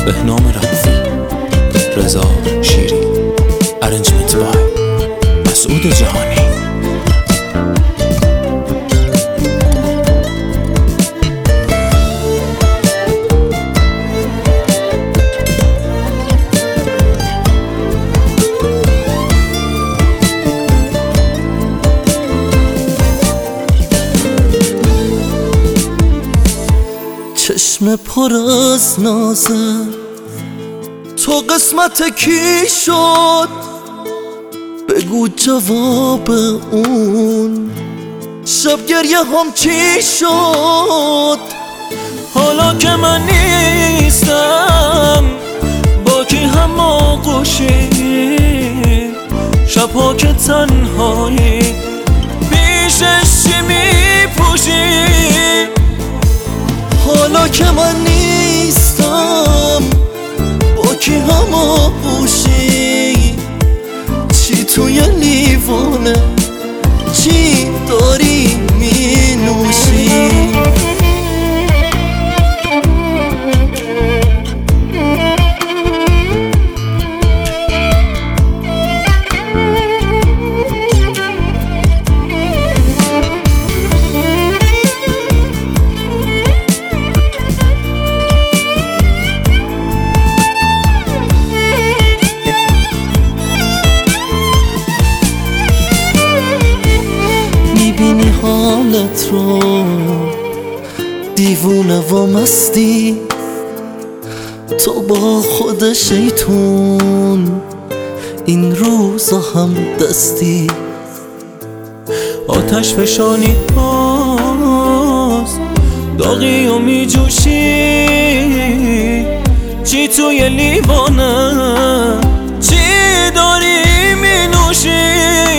بهنام رفی، رضا شیری، ارنجمنت بای مسعود جهانی. چشم پر از نازه تو قسمت کی شد؟ بگو جواب اون شب گریه هم چی شد؟ حالا که من نیستم با کی هم آغوشی، شبها که تنهایی پیشش چی میپوشی؟ حالا که من نیستم با کی هم آغوشی، چی توی لیوانه چی داری می نوشی؟ میبینی حالت رو دیوونه و مستی، تو با خود شیطون این روزا هم دستی. آتش فشانی هاست داغی و میجوشی، چی توی لیوانه چی داری مینوشی؟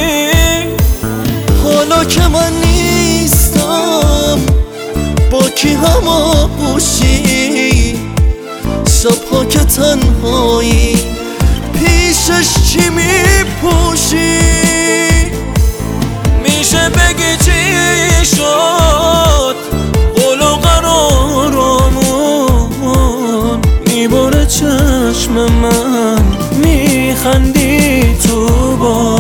حالا که من نیستم با کی هم آغوشی، شبها که تنهایی پیشش چی میپوشی؟ میشه بگی چی شد؟ قول و قرارمون میبره چشم من، میخندی تو با